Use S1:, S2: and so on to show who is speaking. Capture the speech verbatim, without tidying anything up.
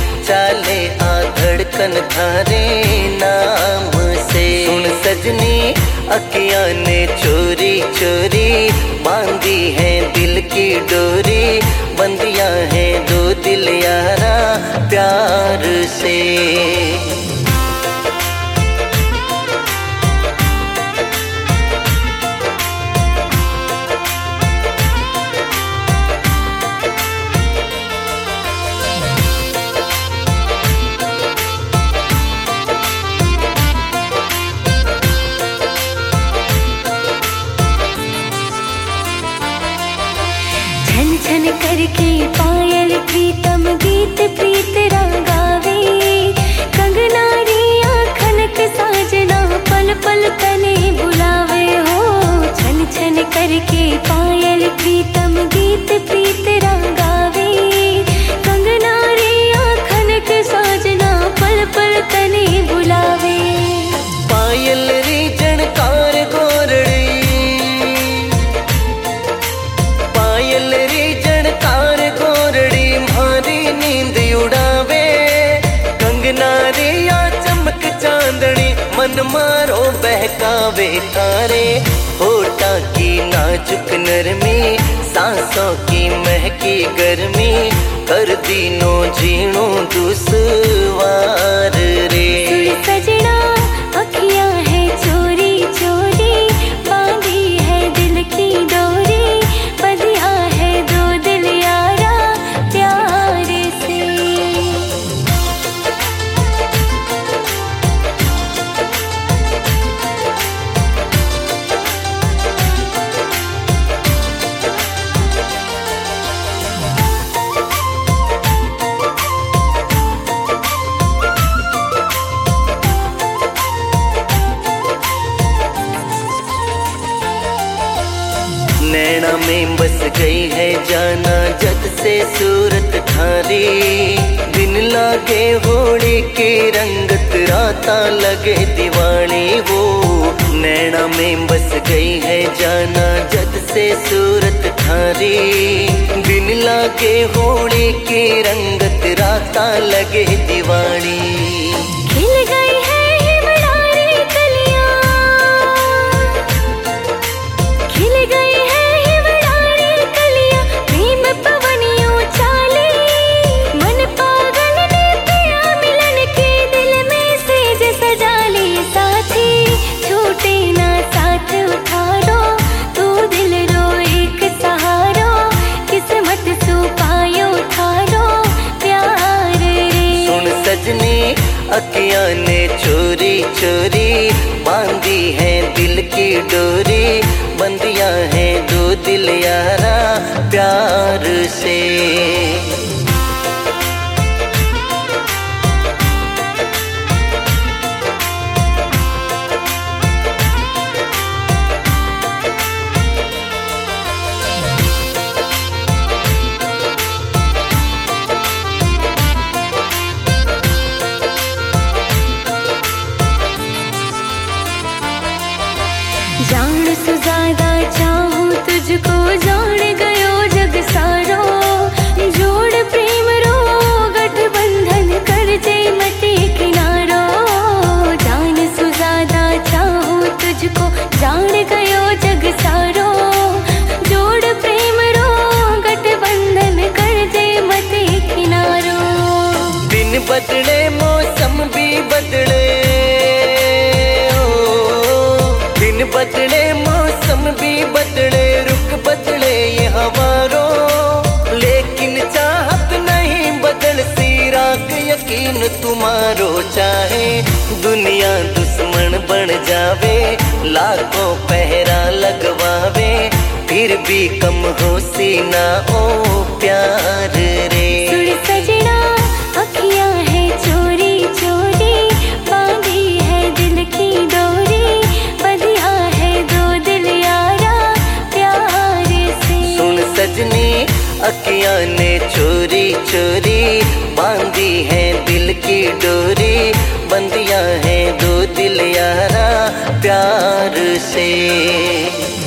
S1: चाले आ धड़कन थारे नाम से। सुन सजनी अखियां ने चोरी चोरी बांधी है दिल की डोरी, बंदियां हैं दो दिल यारा प्यार से।
S2: छन छन करके पायल प्रीतम गीत प्रीत रागावे, कंगना रिया खनक साजना पल पल तने बुलावे हो। छन छन करके पायल प्रीतम गीत प्रीत रागावे, कंगना रिया खनक साजना पल पल तने बुलावे।
S1: पायल री जनकार गोरड़ी, पायल री जनकार गोरड़ी मारी नींद उड़ावे, कंगना रिया चमक चांदनी मन मारो बहकावे तारे। होठा की नाजुक नरमी सांसों की महकी गर्मी, कर दीनो जीणो दुश्वार रे।
S2: सजना अखियां है चोरी चोरी बांधी है दिल की डोरी, बंधिया है दो दिल यारा प्यार से।
S1: नैना में बस गई है जाना जद से सूरत थारी, दिन लागे होली की रंगत राता लगे दिवाली वो। नैना में बस गई है जाना जद से सूरत थारी, दिन लागे होली की रंगत राता लगे दिवाली।
S2: खिल गई है हिमड़ारी कलियां, खिल गई है हिमड़ारी कलियां प्रेम पवनियों चाले, मन पागल ने पिया मिलन के दिल में सेज सजा ली। साथी छूटे ना साथ उठारो, तू दिल रो एक सहारो, किस्मत सू पायो थारो प्यार रे।
S1: सुन सजनी अखियां ने चोरी चोरी बांधी है दिल की डोरी, बंदियां हैं दो दिल यारा प्यार से।
S2: जान से ज्यादा चाहूं तुझको, जान गयो जग सारो, जोड़ प्रेम रो गठबंधन कर जे मते किनारो। जान से ज्यादा चाहूं तुझको, जान गयो जग सारो, जोड़ प्रेम रो गठबंधन कर जे मते किनारो।
S1: दिन बदले मौसम भी बदले, दिन बदले मौसम भी बदले, रुख बदले ये हवारो, लेकिन चाहत नहीं बदल सी राग यकीन तुम्हारो। चाहे दुनिया दुश्मन बन जावे, लाखों पहरा लगवावे, फिर भी कम हो सी ना ओ प्यार रे।
S2: सजना अखियां है चोरी चोरी बांधी है दिल की डोरी, बंधिया है दो दिल यारा प्यार से।
S1: सुन सजनी अखियां ने चोरी चोरी बांधी है दिल की डोरी, बंदियां हैं दो दिल यारा प्यार से।